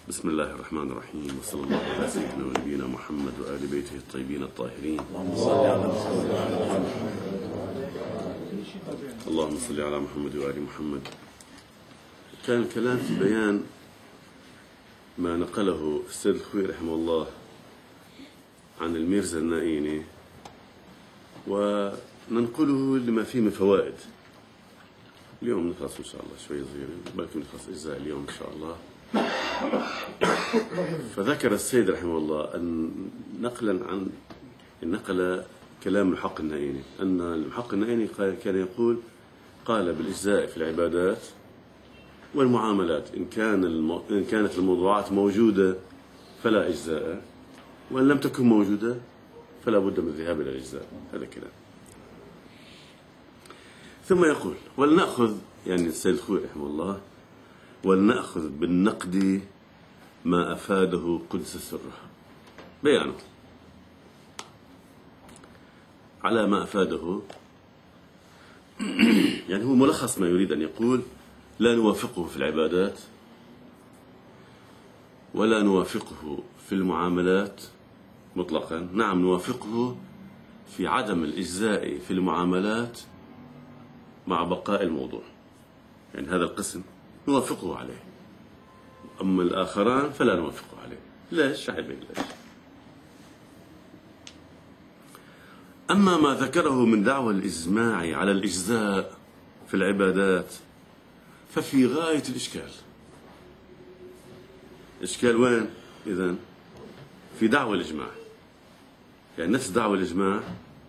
بسم الله الرحمن الرحيم، وصلى الله على سيدنا ونبينا محمد وآل بيته الطيبين الطاهرين. اللهم صل على محمد وآل محمد. كان الكلام في بيان ما نقله السيد الخوي رحمه الله عن الميرزا النائيني، وننقله لما فيه من فوائد. اليوم نخلص إن شاء الله شوي صغيرة، بلكن نخلص أجزاء اليوم إن شاء الله. فذكر السيد رحمه الله أن نقل كلام المحقق النائيني، أن المحقق النائيني كان يقول: قال بالإجزاء في العبادات والمعاملات إن كانت الموضوعات موجودة فلا إجزاء، وإن لم تكن موجودة فلا بد من الذهاب إلى الإجزاء. هذا كلام. ثم يقول: ولنأخذ، يعني السيد الخوي رحمه الله، ولنأخذ بالنقد ما أفاده قدس سره. بيانه على ما أفاده، يعني هو ملخص ما يريد أن يقول: لا نوافقه في العبادات ولا نوافقه في المعاملات مطلقا. نعم، نوافقه في عدم الإجزاء في المعاملات مع بقاء الموضوع، يعني هذا القسم نوافقه عليه، أما الآخران فلا نوافقه عليه. ليش؟ شعبين ليش. أما ما ذكره من دعوى الإجماع على الإجزاء في العبادات ففي غاية الإشكال. إشكال وين؟ إذن في دعوى الإجماع، يعني نفس دعوى الإجماع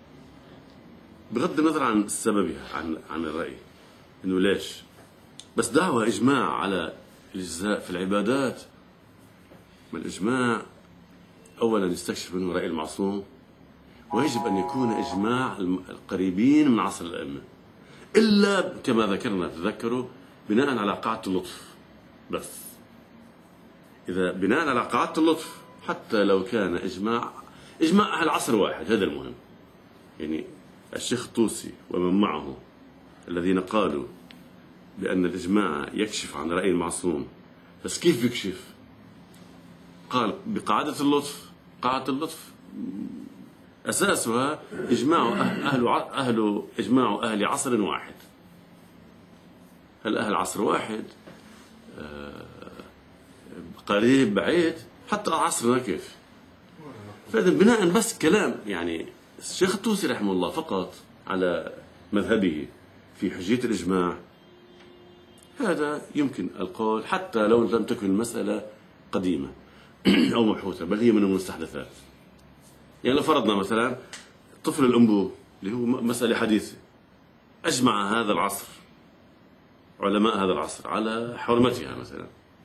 بغض النظر عن سببها، عن الرأي إنه ليش، بس دعوى إجماع على الإجزاء في العبادات. ما الإجماع أولا يستكشف منه رأي المعصوم، ويجب أن يكون إجماع القريبين من عصر الأئمة، إلا كما ذكرنا تذكروا بناء على قاعدة اللطف. بس إذا بناء على قاعدة اللطف، حتى لو كان إجماع أهل عصر واحد، هذا المهم. يعني الشيخ الطوسي ومن معه الذين قالوا بأن الإجماع يكشف عن رأي المعصوم، بس كيف يكشف؟ قال بقاعدة اللطف. قاعدة اللطف أساسها إجماع أهل عصر واحد. هل أهل عصر واحد قريب بعيد؟ حتى عصرنا كيف؟ فإذا بناء بس كلام، يعني الشيخ الطوسي رحمه الله فقط على مذهبه في حجية الإجماع، هذا يمكن القول حتى لو لم تكن المسألة قديمة أو مبحوثة، بل هي من المستحدثات. يعني لو فرضنا مثلا طفل الأنبوب اللي هو مسألة حديثة، أجمع هذا العصر علماء هذا العصر على حرمتها مثلا،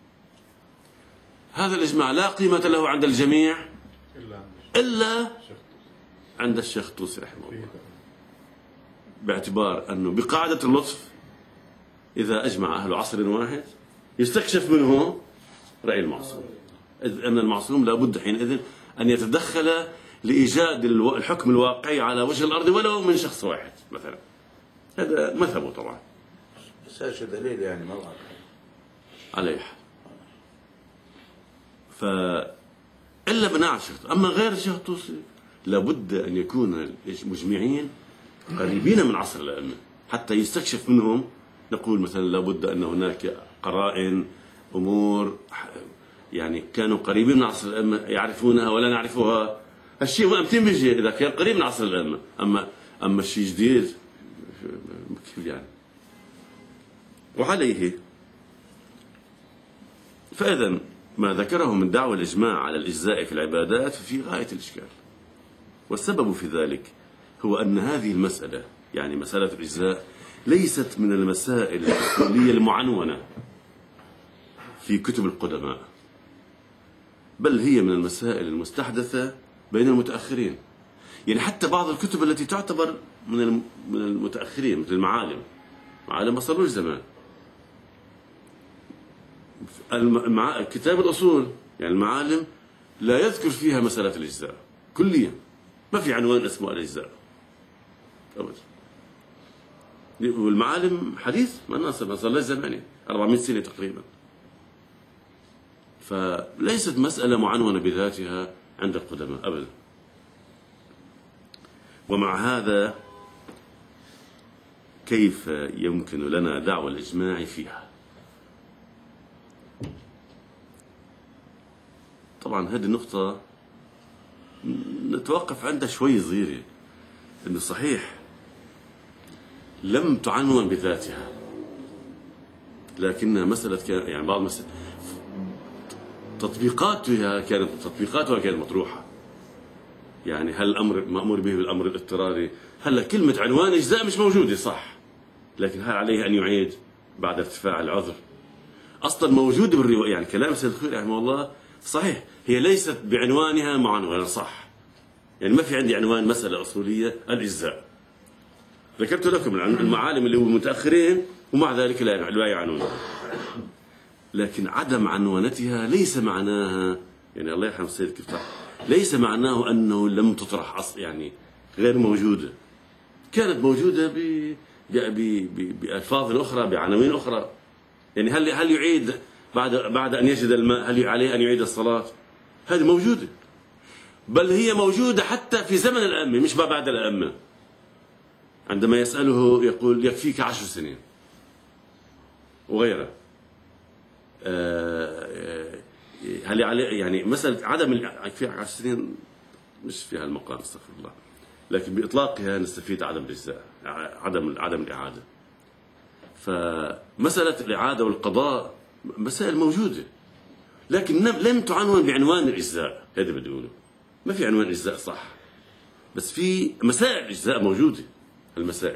هذا الإجماع لا قيمة له عند الجميع إلا عند الشيخ الطوسي رحمه الله، باعتبار أنه بقاعدة اللطف إذا أجمع أهل عصر واحد يستكشف منه رأي المعصوم، إذ أن المعصوم لابد حينئذ أن يتدخل لإيجاد الحكم الواقعي على وجه الأرض ولو من شخص واحد مثلا. هذا مذهبه طبعا، بس دليل يعني ما عليه حال. فإلا بناء الشيخ. أما غير الشيخ الطوسي لابد أن يكون المجمعين قريبين من عصر الأئمة حتى يستكشف منهم. نقول مثلا لابد أن هناك قرائن، أمور يعني كانوا قريبين من عصر الأئمة يعرفونها ولا نعرفها. هالشيء ممكن بيجي إذا كان قريب من عصر الأئمة، أما الشيء جديد كيف يعني؟ وعليه فإذا ما ذكره من دعوى الإجماع على الإجزاء في العبادات في غاية الإشكال. والسبب في ذلك هو أن هذه المسألة، يعني مسألة الإجزاء، ليست من المسائل الأصولية المعنونة في كتب القدماء، بل هي من المسائل المستحدثة بين المتأخرين. يعني حتى بعض الكتب التي تعتبر من المتأخرين مثل المعالم ما صاروش زمان. كتاب الأصول يعني المعالم لا يذكر فيها مسألة الإجزاء كليا، ما في عنوان اسمه الإجزاء أبدا. والمعالم حديث ما صار له زمان، 400 سنة تقريبا. فليست مسألة معنونة بذاتها عند القدماء أبدا. ومع هذا كيف يمكن لنا دعوى الإجماع فيها؟ طبعا هذه النقطة نتوقف عندها شوي صغيرة، إنه صحيح لم تعنون بذاتها، لكنها مسألة يعني بعض مسألة تطبيقاتها كانت مطروحة. يعني هل الأمر مأمور به بالأمر الاضطراري؟ هلا كلمة عنوان إجزاء مش موجودة صح، لكن هل عليه أن يعيد بعد ارتفاع العذر؟ أصلا موجودة بالرواية، يعني كلام سيد الخوئي رحمه الله صحيح، هي ليست بعنوانها معنونا صح، يعني ما في عندي عنوان مسألة أصولية الإجزاء، ذكرت لكم المعالم اللي هو متأخرين ومع ذلك لا يعنون. لكن عدم عنونتها ليس معناها، يعني الله يرحم السيد كفتاح، ليس معناه أنه لم تطرح يعني غير موجودة، كانت موجودة بألفاظ أخرى بعناوين أخرى. يعني هل يعيد بعد أن يجد الماء هل عليه أن يعيد الصلاة؟ هذه موجودة، بل هي موجودة حتى في زمن الأئمة مش بعد الأئمة. عندما يسأله يقول يكفيك 10 سنين وغيره. هل عليه يعني مسألة عدم يكفيك 10 سنين مش في هالمقام استغفر الله، لكن بإطلاقها نستفيد عدم الإجزاء، عدم الإعادة. فمسألة الإعادة والقضاء مسائل موجودة، لكن لم تعنون بعنوان الإجزاء. هذا بدي أقوله، ما في عنوان الإجزاء صح، بس في مسائل الإجزاء موجودة، المسائل،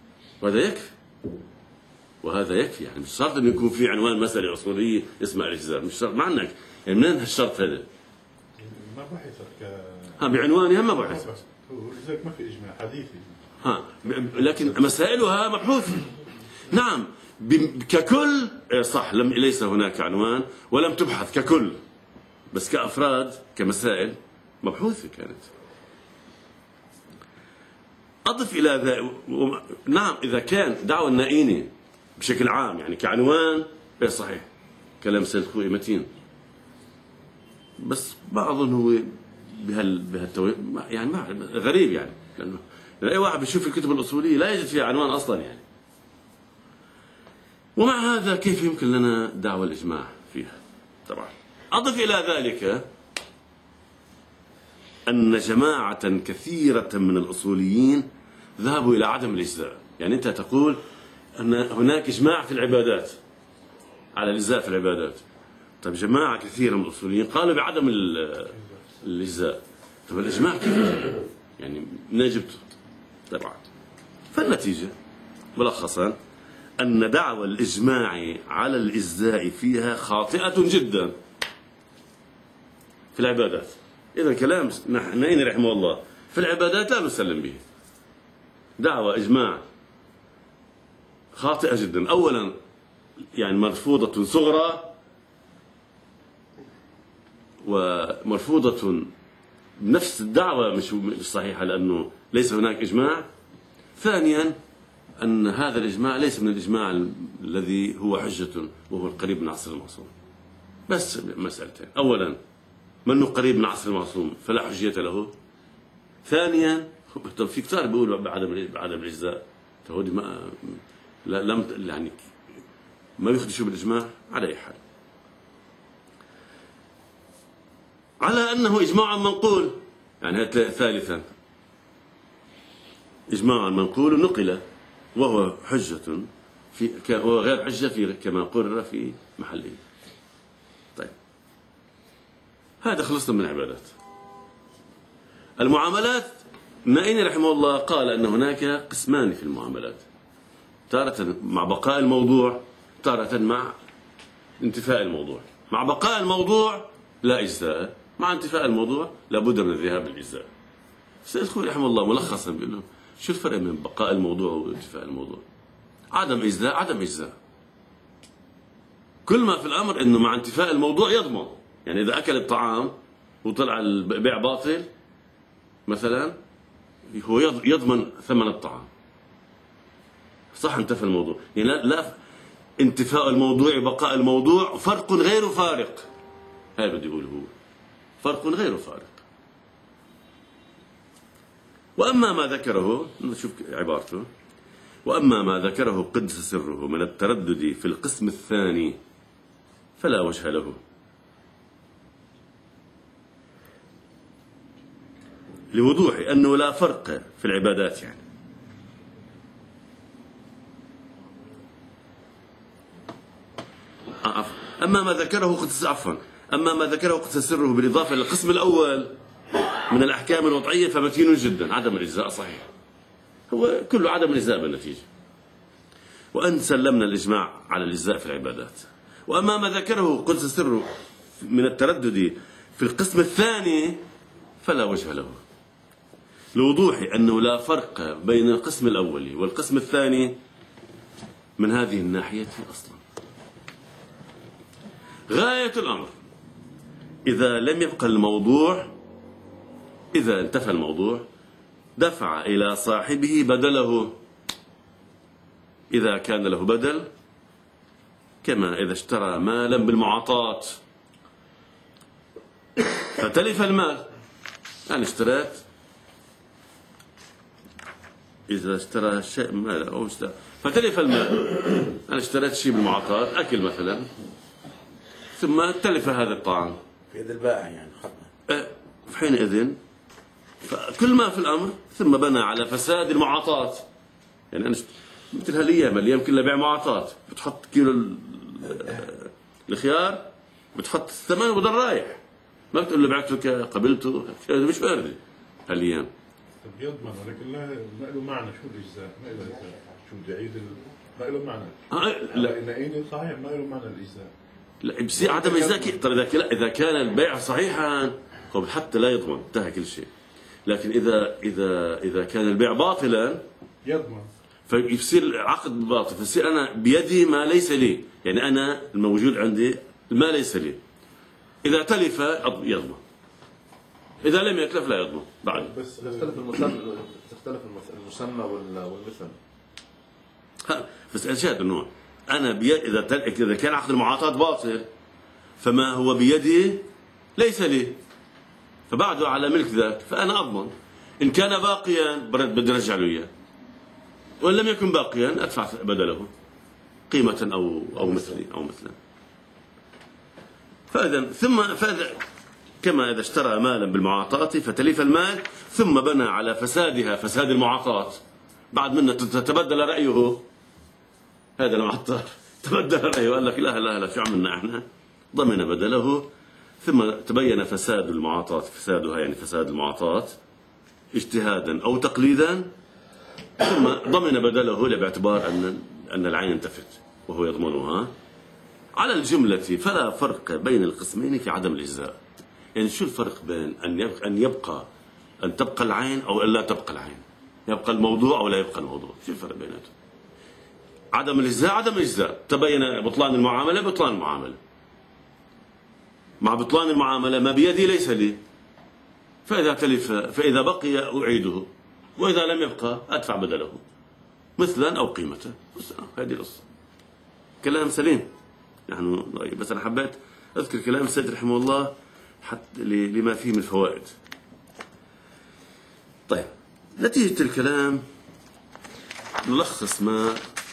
وهذا يكفي. يعني مش شرط انه يكون في عنوان مسألة أصولية اسمها الإجزاء، مش شرط. معنك يعني منين هالشرط هذا؟ ما بحثك بعنوانها ما بحث، ولذلك ما في إجماع حديثي. لكن مسائلها مبحوثة. نعم ككل صح، ليس هناك عنوان ولم تبحث ككل، بس كأفراد كمسائل مبحوثة كانت. أضف إلى ذلك نعم إذا كان دعوى النائيني بشكل عام يعني كعنوان صحيح كلام سيد الخوئي متين، بس ما أظن هو يعني غريب، يعني لأنه أي واحد بيشوف الكتب الأصولية لا يجد فيها عنوان أصلا يعني. ومع هذا كيف يمكن لنا دعوى الإجماع فيها؟ طبعا أضف إلى ذلك أن جماعة كثيرة من الأصوليين ذهبوا إلى عدم الإجزاء. يعني أنت تقول أن هناك إجماع في العبادات على الإجزاء في العبادات، طيب جماعة كثيرة من الأصوليين قالوا بعدم الإجزاء، طيب الإجماع كيف يعني نجبته؟ طبعا فالنتيجة ملخصا أن دعوى الإجماع على الإجزاء فيها خاطئة جدا في العبادات. إذا كلام نائيني رحمه الله في العبادات لا نسلم به. دعوى إجماع خاطئة جدا، أولا يعني مرفوضة صغرى ومرفوضة نفس الدعوة مش صحيحة لأنه ليس هناك إجماع. ثانيا أن هذا الإجماع ليس من الإجماع الذي هو حجة وهو القريب من عصر المعصوم. بس مسألتين، أولا منه قريب من عصر المعصوم فلا حجية له. ثانيا في كتار بيقولوا بعدم الإجزاء، تهودي ما لم يعني ما يخدشوا بالإجماع. على أي حال على أنه إجماع منقول، يعني ثالثا إجماع منقول نقل وهو حجة وهو غير حجة كما قرر في محله. طيب هذا خلصنا من العبادات. المعاملات النائيني رحمه الله قال أن هناك قسمان في المعاملات، تارة مع بقاء الموضوع، تارة مع انتفاء الموضوع. مع بقاء الموضوع لا إجزاء، مع انتفاء الموضوع لابد من الذهاب للإجزاء. السيد الخوئي رحمه الله ملخصا بيقول له شو الفرق بين بقاء الموضوع وانتفاء الموضوع؟ عدم إجزاء عدم إجزاء. كل ما في الأمر أنه مع انتفاء الموضوع يضمن، يعني إذا أكل الطعام وطلع البيع باطل مثلا هو يضمن ثمن الطعام، صح انتفى الموضوع. يعني لا انتفاء الموضوع وبقاء الموضوع فرق غير فارق. هاي بدي أقوله هو فرق غير فارق. وأما ما ذكره، نشوف عبارته: وأما ما ذكره قدس سره من التردد في القسم الثاني فلا وجه له، لوضوح أنه لا فرق في العبادات يعني. أما ما ذكره قدس أما ما ذكره قدس سره بالإضافة للقسم الأول من الأحكام الوضعية فمتين جدا، عدم الإجزاء صحيح، هو كله عدم الإجزاء بالنتيجة. وأن سلمنا الإجماع على الإجزاء في العبادات. وأما ما ذكره قدس سره من التردد في القسم الثاني فلا وجه له، لوضوح أنه لا فرق بين القسم الأول والقسم الثاني من هذه الناحية أصلا. غاية الأمر إذا لم يبقى الموضوع، إذا انتفى الموضوع دفع إلى صاحبه بدله إذا كان له بدل، كما إذا اشترى مالا بالمعاطاة فتلف المال. أنا اشتريت، إذا اشترى شيء مال أو اشترى فتلف المال. أنا اشتريت شيء بالمعاطاة، أكل مثلا، ثم تلف هذا الطعام في يد البائع يعني خطأ. حينئذ فكل ما في الأمر ثم بنى على فساد المعاطاة. يعني أنا مثل هالأيام اللي يمكن لبيع معاطاة، بتحط كيلو الخيار بتحط الثمن وبضل رايح، ما بتقول له بعت لك قبلته، هذا مش واردة هالأيام. طب يضمن، ولكن ما له معنى. شو الإجزاء؟ ما له إجزاء. شو بدي أعيد ما له معنى. لا نقيني صحيح ما له معنى الإجزاء. لا بصير عدم إجزاء. طيب إذا كان البيع صحيحا قبل حتى لا يضمن، انتهى كل شيء. لكن إذا كان البيع باطلا يضمن، فيصير عقد باطل، فيصير أنا بيدي ما ليس لي، يعني أنا الموجود عندي ما ليس لي. إذا تلف يضمن، إذا لم يتلف لا يضمن بعد. بس تختلف المسمى والمثل. بس أشهد أنه أنا إذا كان عقد المعاطاة باطل فما هو بيدي ليس لي، فبعده على ملك ذاك، فأنا أضمن. إن كان باقيا بدي أرجع له إياه، وإن لم يكن باقيا أدفع بدله قيمة أو مثلا. فإذا كما إذا اشترى مالا بالمعاطاة فتلف المال ثم بنى على فسادها فساد المعاطاة، بعد منه تتبدل رأيه، هذا المعطار تبدل رأيه وقال لك لا شو عملنا احنا، ضمن بدله، ثم تبين فساد المعاطاة، فسادها يعني فساد المعاطاة اجتهادا أو تقليدا، ثم ضمن بدله باعتبار أن العين انتفت وهو يضمنها. على الجملة فلا فرق بين القسمين في عدم الإجزاء. يعني شو الفرق بين أن تبقى العين أو أن لا تبقى العين، يبقى الموضوع أو لا يبقى الموضوع؟ شو الفرق بيناتهم؟ عدم الإجزاء تبين بطلان المعاملة، بطلان المعاملة مع بطلان المعاملة ما بيدي ليس لي، فإذا تلف فإذا بقي أعيده، وإذا لم يبقى أدفع بدله مثلا أو قيمته. هذه القصة. كلام سليم يعني، بس أنا حبيت أذكر كلام السيد رحمه الله حتى لما فيه من فوائد. طيب، نتيجة الكلام نلخص ما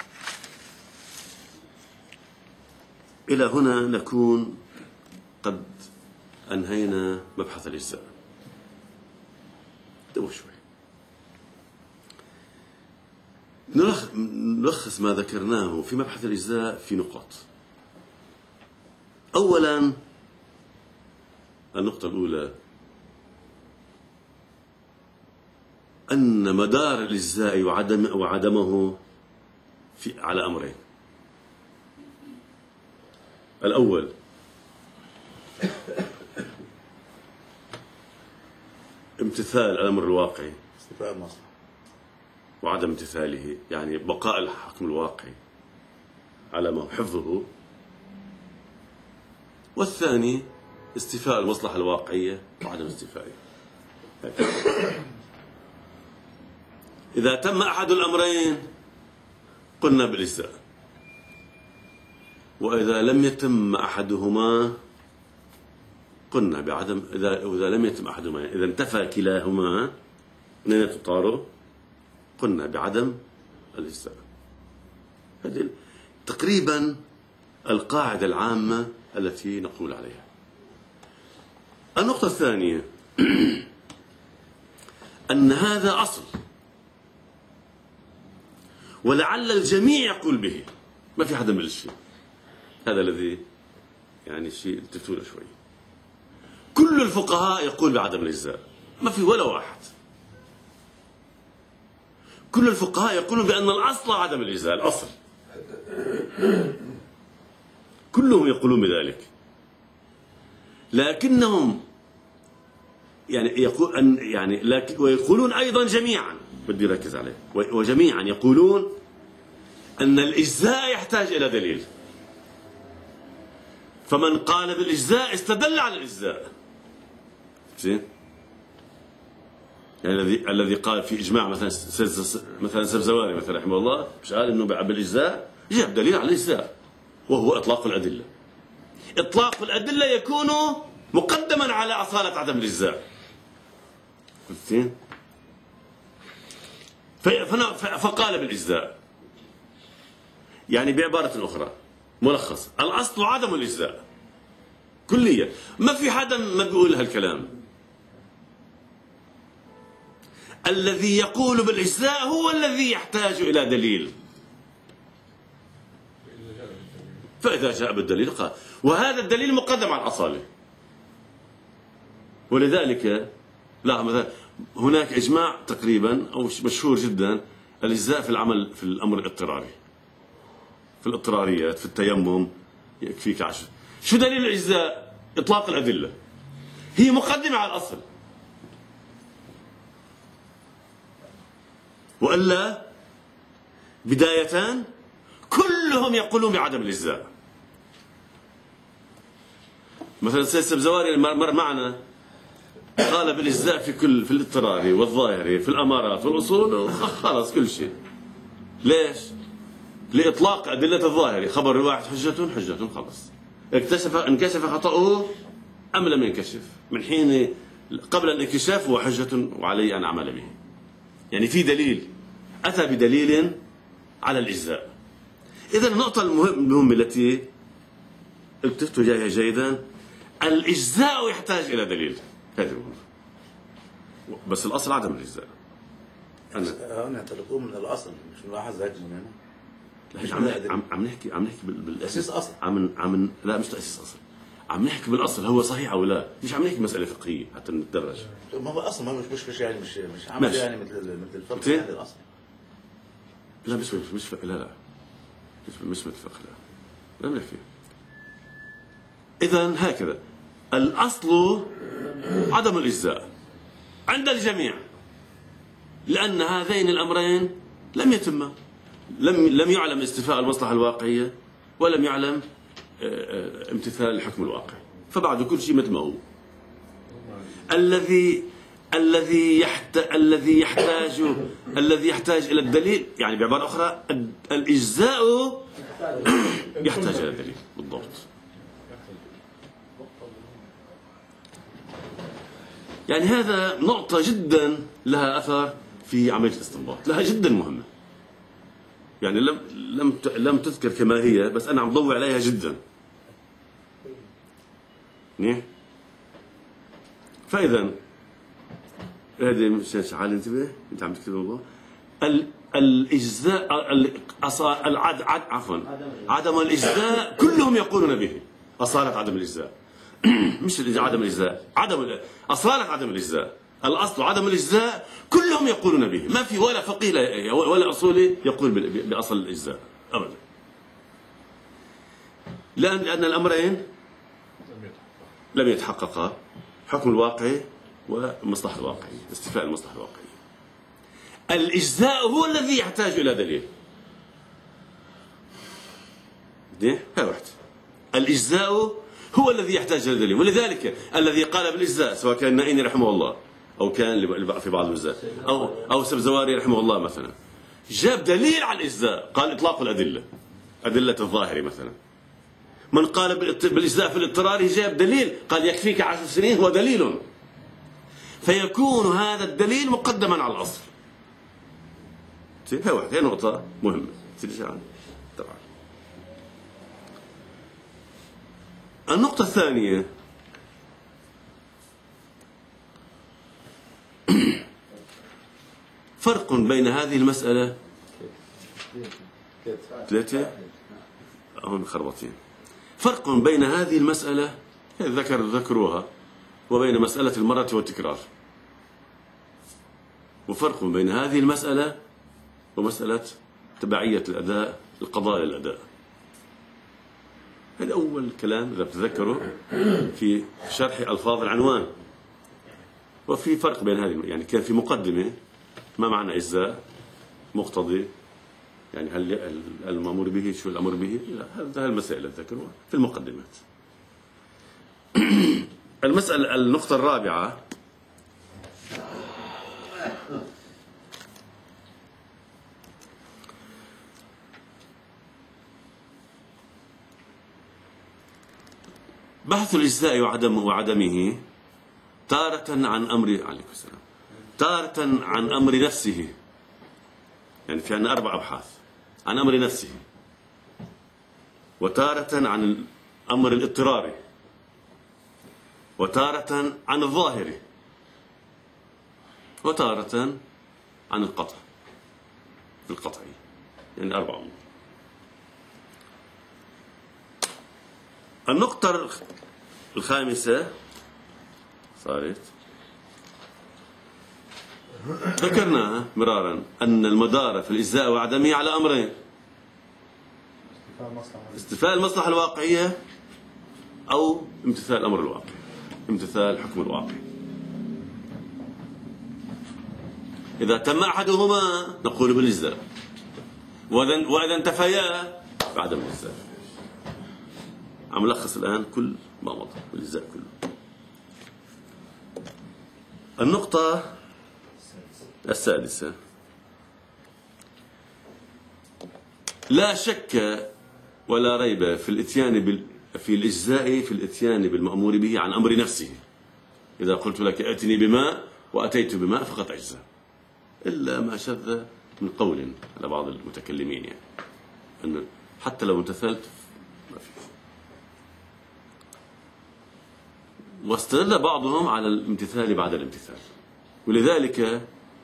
إلى هنا نكون قد أنهينا مبحث الإجزاء. دو شوي نلخص ما ذكرناه في مبحث الإجزاء في نقاط. أولا، النقطة الأولى أن مدار الإجزاء وعدمه على أمرين. الأول امتثال الأمر الواقعي، استيفاء المصلحة، وعدم امتثاله يعني بقاء الحكم الواقعي على ما حفظه. والثاني استيفاء المصلحة الواقعية وعدم استيفائها. إذا تم أحد الأمرين قلنا بالإجزاء، وإذا لم يتم أحدهما قلنا بعدم إذا لم يتم أحدهما، إذا انتفى كلاهما اثنين تطاروا، قلنا بعدم الإجزاء. هذه تقريبا القاعدة العامة التي نقول عليها. النقطة الثانية أن هذا أصل، ولعل الجميع يقول به، ما في حدا من الشيء. هذا الذي يعني شيء التفتوا شوي. كل الفقهاء يقول بعدم الإجزاء، ما في ولا واحد. كل الفقهاء يقولون بأن الأصل عدم الإجزاء، الأصل كلهم يقولون بذلك، لكنهم ويقولون أيضا جميعا، بدي أركز عليه، وجميعا يقولون أن الإجزاء يحتاج إلى دليل. فمن قال بالإجزاء استدل على الإجزاء. زين؟ يعني الذي قال في إجماع مثلا السبزواري مثلا رحمه الله، مش قال إنه بالإجزاء، جاب دليل على الإجزاء وهو إطلاق الأدلة. إطلاق الأدلة يكون مقدما على أصالة عدم الإجزاء. زين؟ فقال بالإجزاء، يعني بعبارة أخرى ملخص، الأصل عدم الإجزاء كليا. ما في حدا ما بيقول هالكلام. الذي يقول بالإجزاء هو الذي يحتاج إلى دليل، فإذا جاء بالدليل قال، وهذا الدليل مقدم على الأصالة. ولذلك لا مثلا هناك إجماع تقريبا أو مشهور جدا الإجزاء في العمل في الأمر الاضطراري، في الاضطراريات، في التيمم يكفيك 10. شو دليل الإجزاء؟ إطلاق الأدلة، هي مقدمة على الأصل. وإلا بداية كلهم يقولون بعدم الإجزاء. مثلا السيد السبزواري مر معنا قال بالإجزاء في الاضطراري والظاهري، في الأمارات والأصول، خلاص كل شيء. ليش؟ لإطلاق أدلة الظاهري، خبر الواحد حجة خلاص. انكشف خطأه أم لم ينكشف؟ من حين قبل الانكشاف هو حجة وعلي أن أعمل به. يعني في دليل، أتى بدليل على الإجزاء. إذا النقطة المهمة التي التفتوا إليها جيدا، الإجزاء يحتاج إلى دليل. هذه المهمة. بس الأصل عدم الإجزاء. أنا تلقوه من الأصل، مش ملاحظ هيك من هنا. عم نحكي بالأساس أصل. لا مش تأسيس أصل. عم نحكي بالأصل هو صحيح أو لا، مش عم نحكي مسألة فقهية حتى نتدرج. ما هو أصل، ما مش يعني مش عمل يعني مثل الفقه يعني الأصل. لا مش فقه، لا مش مثل فقه، لا بنحكي. إذن هكذا الأصل عدم الإجزاء عند الجميع، لأن هذين الأمرين لم يتما، لم يعلم استيفاء المصلحة الواقعية، ولم يعلم امتثال الحكم الواقعي، فبعد كل شيء مثل ما هو. الذي يحتاج إلى الدليل، يعني بعبارة أخرى الإجزاء يحتاج إلى الدليل بالضبط. يعني هذا نقطة جدا لها أثر في عملية الاستنباط، لها جدا مهمة. يعني لم تذكر كما هي، بس أنا عم ضوي عليها جدا. فإذا هذه مش عالي، انتبه أنت عم تكتب الموضوع. الإجزاء عدم الإجزاء كلهم يقولون به، أصالة عدم الإجزاء. مش عدم الإجزاء، أصالة عدم الإجزاء، الأصل عدم الإجزاء كلهم يقولون به. ما في ولا فقيه ولا أصولي يقول بأصل الإجزاء أبدا، لأن الأمرين لم يتحققا، حكم الواقع والمصلحة الواقعية، استيفاء المصلحة الواقعية. الإجزاء هو الذي يحتاج إلى دليل. هاي واحد. الإجزاء هو الذي يحتاج إلى دليل، ولذلك الذي قال بالإجزاء سواء كان النائني رحمه الله أو كان في بعض الأجزاء أو السبزواري رحمه الله مثلا، جاب دليل على الإجزاء، قال إطلاق الأدلة، أدلة الظاهري مثلا. من قال بالإجزاء في الاضطرار جاب دليل، قال يكفيك 10 سنين، هو دليل، فيكون هذا الدليل مقدما على الأصل. هي نقطة مهمة. طبعا النقطة الثانية فرق بين هذه المسألة 3 هون خربطين. فرق بين هذه المسألة ذكروها وبين مسألة المرة والتكرار، وفرق بين هذه المسألة ومسألة تبعية الأداء، القضاء للأداء. هذا أول كلام إذا بتذكروا في شرح ألفاظ العنوان. وفي فرق بين هذه، يعني كان في مقدمة ما معنى إجزاء، مقتضي، يعني هل المأمور به شو الأمر به، هذا المسائل اللي ذكروها في المقدمات. المسألة النقطة الرابعة بحث الإجزاء وعدمه تارة عن أمر عليكم السلام، تارة عن أمر نفسه. يعني في عندنا 4 أبحاث عن أمر نفسه، وتارة عن الأمر الاضطراري، وتارة عن الظاهر، وتارة عن القطع القطعي. يعني 4 أمور. النقطة الخامسة صارت ذكرنا مرارا أن المدار في الإجزاء وعدمه على أمرين: استيفاء المصلحة الواقعية أو امتثال الأمر الواقعي، امتثال حكم الواقع. إذا تم أحدهما نقول بالإجزاء، وإذا انتفيا بعدم الإجزاء. عم لخص الآن كل ما مضى بالإجزاء كله. النقطة السادسة: لا شك ولا ريب في الإتيان في الإجزاء في الإتيان بالمأمور به عن أمر نفسه. إذا قلت لك ائتني بماء وأتيت بماء فقط أجزاء، إلا ما شذ من قول على بعض المتكلمين، يعني أنه حتى لو امتثلت ما في. واستدل بعضهم على الامتثال بعد الامتثال، ولذلك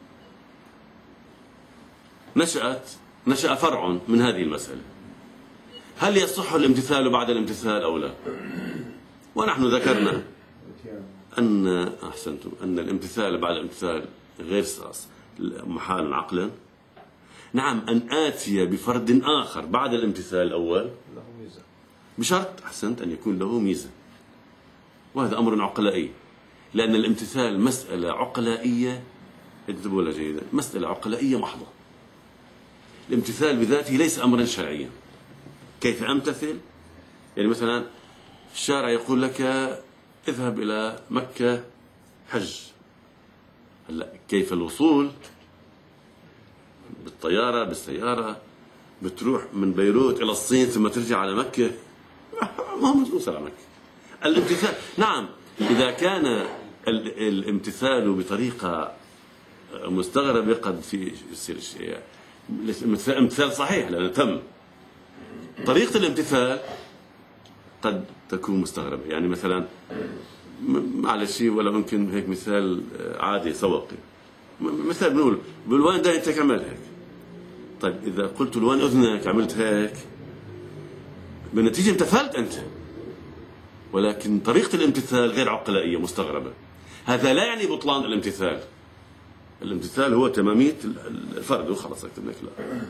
نشأ فرع من هذه المسألة: هل يصح الامتثال بعد الامتثال أو لا؟ ونحن ذكرنا أن أن الامتثال بعد الامتثال غير محال عقلا. نعم، أن آتي بفرد آخر بعد الامتثال الأول بشرط أن يكون له ميزة، وهذا أمر عقلائي، لأن الامتثال مسألة عقلائية. اكتبوا لها جيدا: مسألة عقلائية محضة. الامتثال بذاته ليس أمرا شرعيا. كيف أمتثل؟ يعني مثلا الشارع يقول لك اذهب إلى مكة حج. هلا كيف الوصول؟ بالطيارة، بالسيارة، بتروح من بيروت إلى الصين ثم ترجع على مكة؟ ما هو توصل على مكة. الامتثال نعم، إذا كان الامتثال بطريقة مستغربة قد يصير شيء امتثال صحيح لأنه تم. طريقة الامتثال قد تكون مستغربة، يعني مثلا معلش ولا ممكن هيك مثال عادي سوقي، مثال بنقول بالوان دايتك عمل هيك. طيب إذا قلت الوان أذنك عملت هيك، بالنتيجة امتثلت أنت، ولكن طريقة الامتثال غير عقلائية مستغربة. هذا لا يعني بطلان الامتثال. الامتثال هو تمامية الفرد وخلاص، أكتب لك لا.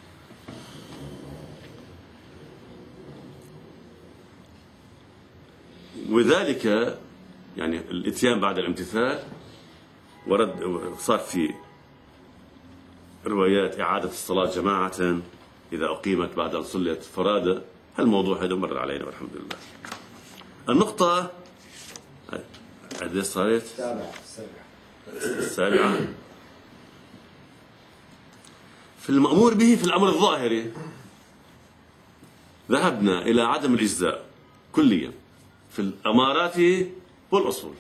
وذلك يعني الاتيان بعد الامتثال ورد، صار في روايات إعادة الصلاة جماعة إذا أقيمت بعد أن صليت فرادى. هالموضوع هذا مر علينا والحمد لله. النقطة هذه صارت السابعة في المأمور به في الأمر الظاهري. ذهبنا إلى عدم الإجزاء كليا في الأمارات والأصول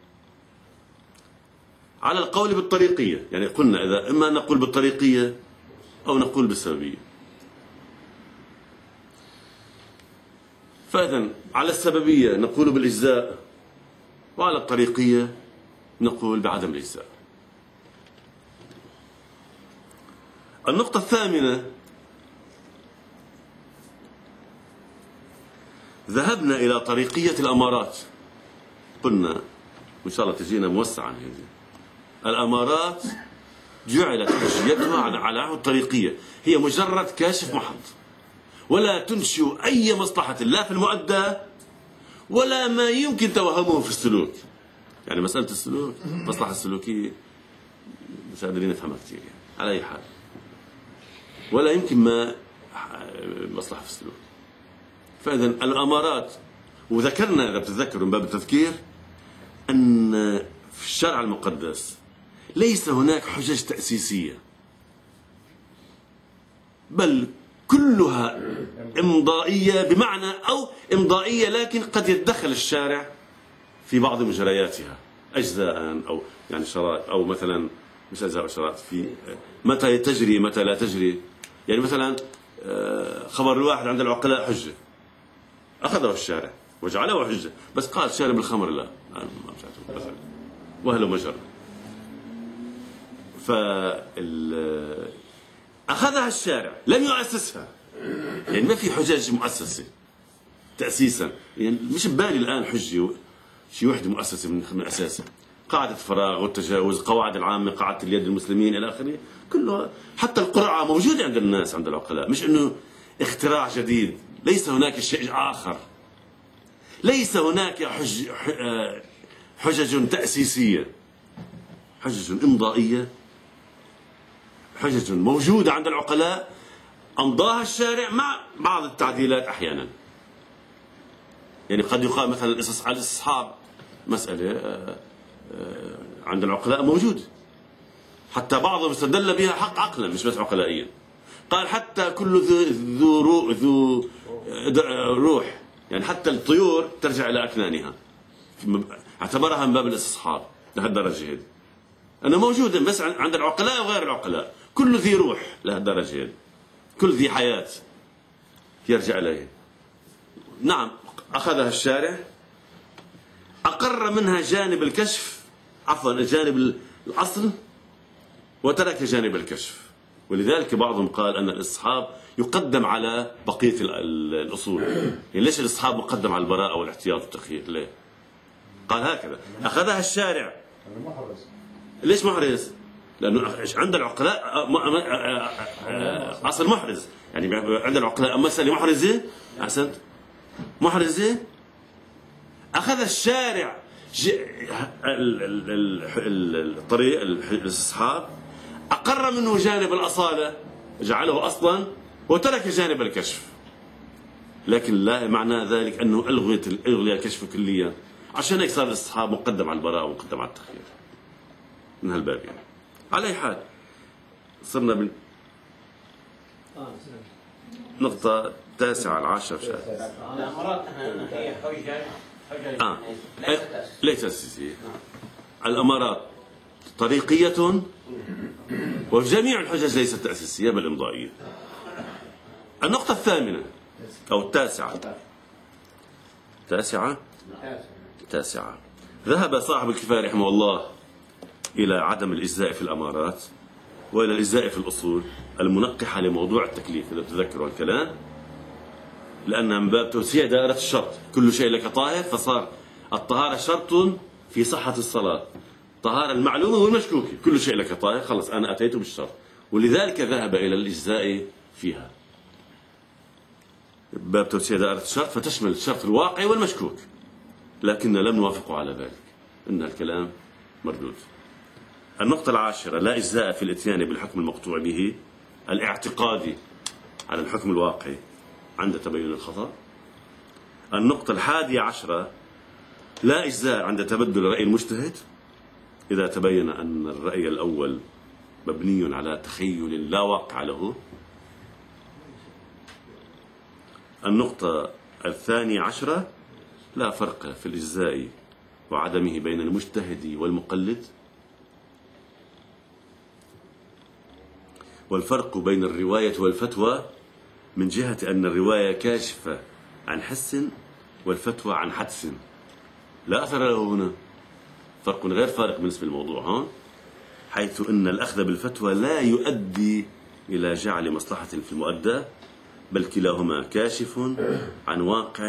على القول بالطريقية. يعني قلنا إذا إما نقول بالطريقية أو نقول بالسببية. فإذا على السببية نقول بالإجزاء، وعلى الطريقية نقول بعدم الإجزاء. النقطة الثامنة، ذهبنا إلى طريقية الأمارات. قلنا وإن شاء الله تجينا موسعا هذه الأمارات جعلت حجيتها على الطريقية، هي مجرد كاشف محض، ولا تنشئ أي مصلحة لا في المؤدى ولا ما يمكن توهمه في السلوك. يعني مسألة السلوك، مصلحة السلوكية مش قادرين نفهمها كثير يعني. على أي حال ولا يمكن ما مصلحة في السلوك. فإذا الأمارات، وذكرنا إذا بتتذكروا من باب التذكير أن في الشرع المقدس ليس هناك حجج تأسيسية، بل كلها إمضائية، بمعنى أو إمضائية لكن قد يتدخل الشارع في بعض مجرياتها أجزاء أو يعني شرائط، أو مثلا مش أجزاء أو شرائط في متى تجري متى لا تجري. يعني مثلا خبر الواحد عند العقلاء حجة، أخذه الشارع وجعله حجة، بس قال شارب الخمر لا مثلا، وهل مجرى. أخذها الشارع لم يؤسسها، يعني ما في حجج مؤسسة تأسيسا. يعني مش ببالي الآن حجة شيء وحدة مؤسسة من أساسها. قاعدة الفراغ والتجاوز، قواعد العامة، قاعدة اليد المسلمين إلى آخره، كلها حتى القرعة موجودة عند الناس عند العقلاء، مش إنه اختراع جديد. ليس هناك شيء آخر، ليس هناك حجج تأسيسية، حجج إمضائية، حجج موجودة عند العقلاء أمضاها الشارع مع بعض التعديلات أحيانا. يعني قد يقال مثلا الاستصحاب مسألة عند العقلاء موجود، حتى بعضهم استدل بها حق عقلا مش بس عقلائيا. قال حتى كل ذو روح، يعني حتى الطيور ترجع إلى أكنانها، اعتبرها من باب الاستصحاب لهالدرجة هذه. أنا موجودة بس عند العقلاء وغير العقلاء، كل ذي روح لهالدرجة هذه، كل ذي حياة يرجع إليه. نعم أخذها الشارع، أقر منها جانب الكشف، عفوا جانب الأصل، وترك جانب الكشف. ولذلك بعضهم قال أن الاستصحاب يقدم على بقية الأصول. يعني ليش الاستصحاب مقدم على البراءة والاحتياط والتخيير؟ ليه؟ قال هكذا أخذها الشارع. ليش محرز؟ لأنه عند العقلاء أصل محرز، يعني عند العقلاء مسألة محرزة. أحسنت، محرزة. أخذ الشارع الطريق الاستصحاب، أقر منه جانب الأصالة جعله أصلا، وترك جانب الكشف. لكن لا معنى ذلك أنه ألغي الكشف كليا. عشان هيك صار الاستصحاب مقدم على البراءة ومقدم على التخيير من هالباب. يعني على أي حال صرنا نقطة 9 10 الأمارات هي حجة ليس تأسيسية. الأمارات طريقية، وجميع الحجج ليست تأسيسية بل إمضائية. النقطة الثامنة أو التاسعة، ذهب صاحب الكفاية رحمه الله إلى عدم الإجزاء في الأمارات وإلى الإجزاء في الأصول المنقحة لموضوع التكليف، إذا تذكروا الكلام، لأنها من باب توسيع دائرة الشرط. كل شيء لك طاهر، فصار الطهارة شرط في صحة الصلاة، طهارة المعلومة والمشكوكة، كل شيء لك طاهر، خلص أنا أتيت بالشرط. ولذلك ذهب إلى الإجزاء فيها باب توسيع دائرة الشرط، فتشمل الشرط الواقع والمشكوك، لكن لم نوافقوا على ذلك، إن الكلام مردود. النقطة 10، لا إجزاء في الإتيان بالحكم المقطوع به الاعتقادي على الحكم الواقعي عند تبين الخطأ. النقطة 11، لا إجزاء عند تبدل رأي المجتهد إذا تبين أن الرأي الأول مبني على تخيل لا واقع له. النقطة 12 لا فرق في الإجزاء وعدمه بين المجتهد والمقلد، والفرق بين الرواية والفتوى من جهة أن الرواية كاشفة عن حس والفتوى عن حدس، لا أثر له هنا، فرق غير فارق بالنسبة للموضوع هون، حيث أن الأخذ بالفتوى لا يؤدي إلى جعل مصلحة في المؤدى، بل كلاهما كاشف عن واقع.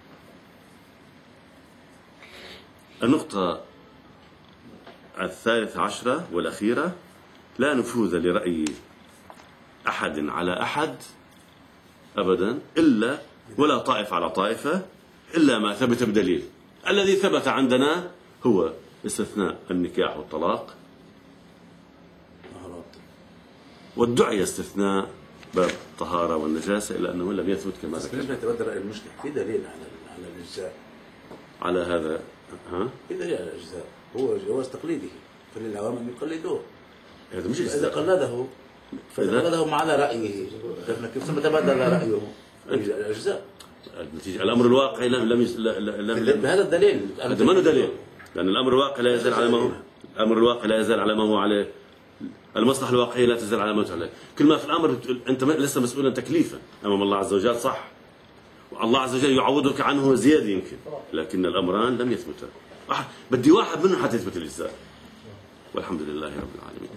النقطة 13 والأخيرة: لا نفوذ لرأي أحد على أحد أبدا، إلا ولا طائفة على طائفة إلا ما ثبت بدليل. الذي ثبت عندنا هو استثناء النكاح والطلاق، والدعي استثناء باب الطهارة والنجاسة، إلا أنه لم يثبت كما بس ذكر. بالنسبه لتبدل راي المجتهد في دليل على الاجزاء، على هذا في دليل على الاجزاء، هو جواز تقليده، فللعوام ان يقلدوه. هذا مش اذا إجزاء. قلده فقلدهم على رايه، كيف تبادل رايه الاجزاء النتيجة الأمر الواقعي لم بهذا الدليل. هذا ما له دليل، لأن الأمر الواقعي لا يزال على ما هو، الأمر الواقعي لا يزال على ما هو عليه، المصلحة الواقعية لا تزال على ما هو عليه. كل ما في الأمر أنت لسه مسؤولا تكليفا أمام الله عز وجل، صح، والله عز وجل يعوضك عنه زيادة يمكن، لكن الأمران لم يثبتا. بدي واحد منهم حتى يثبت الإجزاء، والحمد لله رب العالمين.